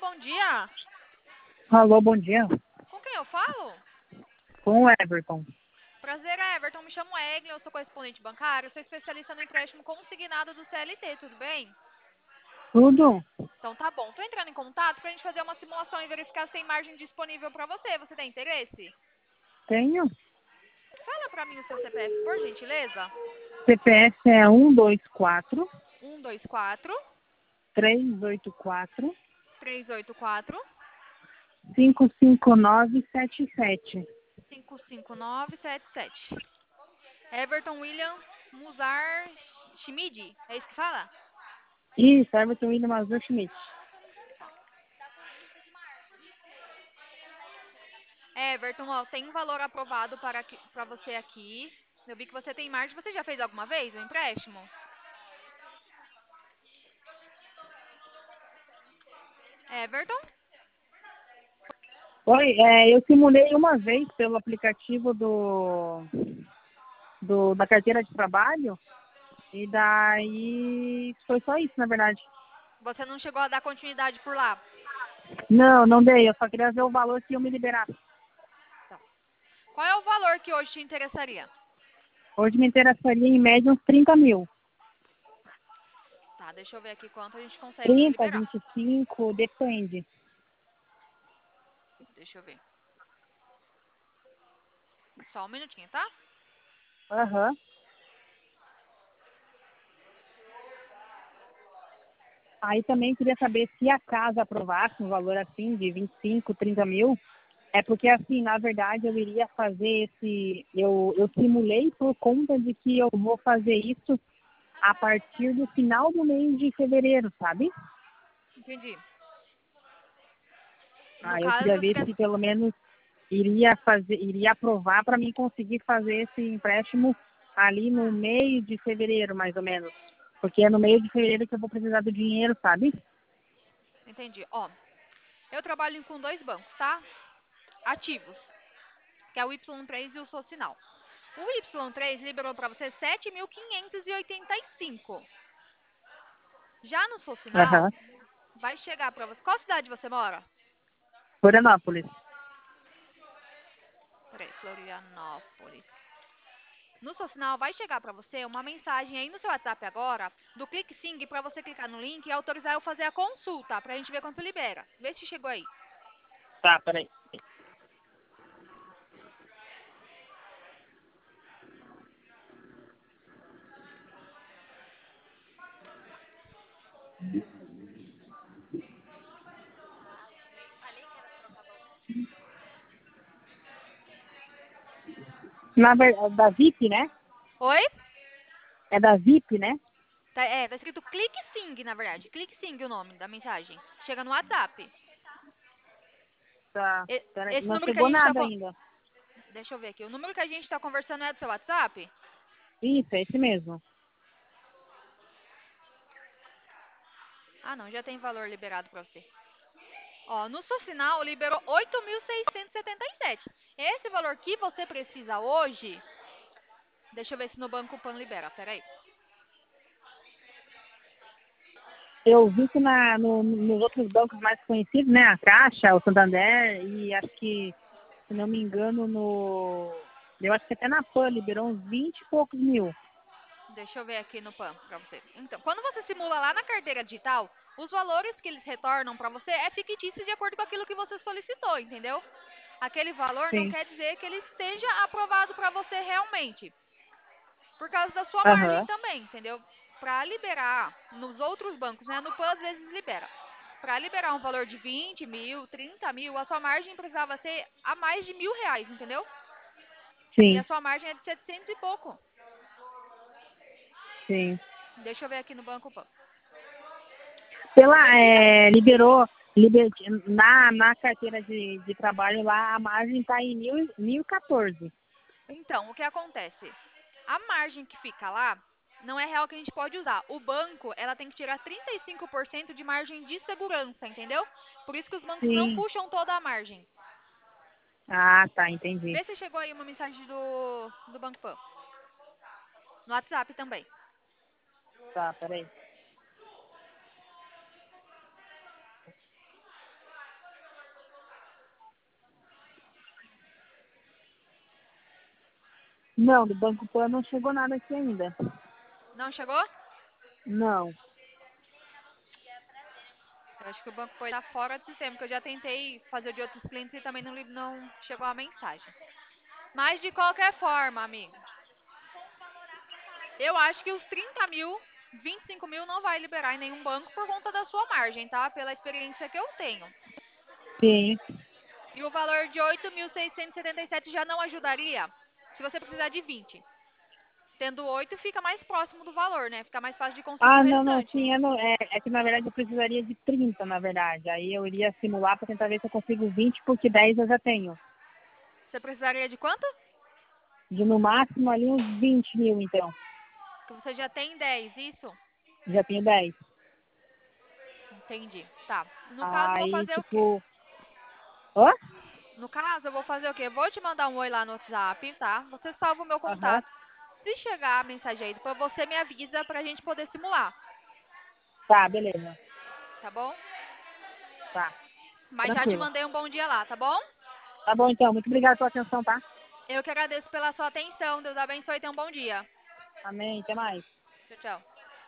bom dia. Alô, bom dia. Com quem eu falo? Com o Everton. Prazer, Everton. Me chamo Egli, eu sou correspondente bancário, sou especialista no empréstimo consignado do CLT, tudo bem? Tudo? Então tá bom. Tô entrando em contato pra gente fazer uma simulação e verificar se tem margem disponível pra você. Você tem interesse? Tenho. Fala pra mim o seu CPF, por gentileza. CPF é 124 124 384 384 55977. 55977. Everton William Muzar Schmid, é isso que fala? Isso, Everton William Mazur Schmidt. Everton, ó, tem um valor aprovado para você aqui. Eu vi que você tem margem. Você já fez alguma vez um empréstimo? Everton? Oi, eu simulei uma vez pelo aplicativo da carteira de trabalho e daí foi só isso, na verdade. Você não chegou a dar continuidade por lá? Não dei, eu só queria ver o valor que iam me liberar. Então, qual é o valor que hoje te interessaria? Hoje me interessaria em média uns 30 mil. Tá, deixa eu ver aqui quanto a gente consegue te 30, liberar. 25, depende. Deixa eu ver. Só um minutinho, tá? Aham. Aí também queria saber se a casa aprovasse um valor assim de 25, 30 mil. É porque assim, na verdade, eu iria fazer eu simulei por conta de que eu vou fazer isso a partir do final do mês de fevereiro, sabe? Entendi. No Aí eu caso, queria você ver quer... se pelo menos iria aprovar para mim conseguir fazer esse empréstimo ali no meio de fevereiro, mais ou menos. Porque é no meio de fevereiro que eu vou precisar do dinheiro, sabe? Entendi. Ó, eu trabalho com dois bancos, tá? Ativos, que é o Y3 e o Socinal. O Y3 liberou para você 7.585. Já no Socinal, Aham. vai chegar para você. Qual cidade você mora? Florianópolis. Peraí, Florianópolis. No Socinal vai chegar para você uma mensagem aí no seu WhatsApp agora do ClickSing para você clicar no link e autorizar eu fazer a consulta pra gente ver quanto libera. Vê se chegou aí. Tá, peraí. Na verdade, da VIP, né? Oi? É da VIP, né? Tá escrito ClickSing, na verdade. ClickSing o nome da mensagem. Chega no WhatsApp. Tá. Peraí. Esse Não número que a chegou gente tá... nada ainda. Deixa eu ver aqui. O número que a gente tá conversando é do seu WhatsApp? Isso, é esse mesmo. Ah, não. Já tem valor liberado pra você. Ó, no Socinal liberou 8.677. Esse valor que você precisa hoje... Deixa eu ver se no Banco Pan libera. Pera aí. Eu vi que nos outros bancos mais conhecidos, né? A Caixa, o Santander e acho que, se não me engano, eu acho que até na PAN liberou uns 20 e poucos mil. Deixa eu ver aqui no PAN pra você. Então, quando você simula lá na carteira digital, os valores que eles retornam pra você é fictício de acordo com aquilo que você solicitou, entendeu? Aquele valor não Sim. quer dizer que ele esteja aprovado pra você realmente. Por causa da sua margem Aham. também, entendeu? Pra liberar nos outros bancos, né? No PAN às vezes libera. Pra liberar um valor de 20 mil, 30 mil, a sua margem precisava ser a mais de R$ 1.000, entendeu? E a Sim, sua margem é de 700 e pouco. sim. Deixa eu ver aqui no Banco PAN. Pela, Precisa. na carteira de trabalho lá, a margem está em 1014. Então, o que acontece? A margem que fica lá não é real que a gente pode usar. O banco, ela tem que tirar 35% de margem de segurança, entendeu? Por isso que os bancos não Sim. puxam toda a margem. Ah, tá, entendi. Vê se chegou aí uma mensagem do Banco Pan. No WhatsApp também. Tá, peraí. Não, do Banco Pan não chegou nada aqui ainda. Não chegou? Não. Eu acho que o banco foi tá fora do sistema, porque eu já tentei fazer de outros clientes e também não chegou a mensagem. Mas de qualquer forma, amigo, eu acho que os 30 mil, 25 mil não vai liberar em nenhum banco por conta da sua margem, tá? Pela experiência que eu tenho. Sim. E o valor de 8.677 já não ajudaria se você precisar de 20. Tendo 8, fica mais próximo do valor, né? Fica mais fácil de conseguir o Ah, não, não, restante. sim, é que na verdade eu precisaria de 30, na verdade. Aí eu iria simular para tentar ver se eu consigo 20, porque 10 eu já tenho. Você precisaria de quanto? De no máximo ali uns 20 mil, então. Que você já tem 10, isso? Já tenho 10. Entendi. Tá. No caso, eu vou Aí, fazer o quê? tipo. Hã? No caso, eu vou fazer o quê? Vou te mandar um oi lá no WhatsApp, tá? Você salva o meu Aham. contato. Se chegar a mensagem aí, depois você me avisa pra gente poder simular, Tá, beleza. tá bom? Tá. Mas já te Tranquilo. mandei um bom dia lá, tá bom? Tá bom, então. Muito obrigada pela atenção, tá? Eu que agradeço pela sua atenção. Deus abençoe e tenha um bom dia. Amém. Até mais. Tchau, tchau.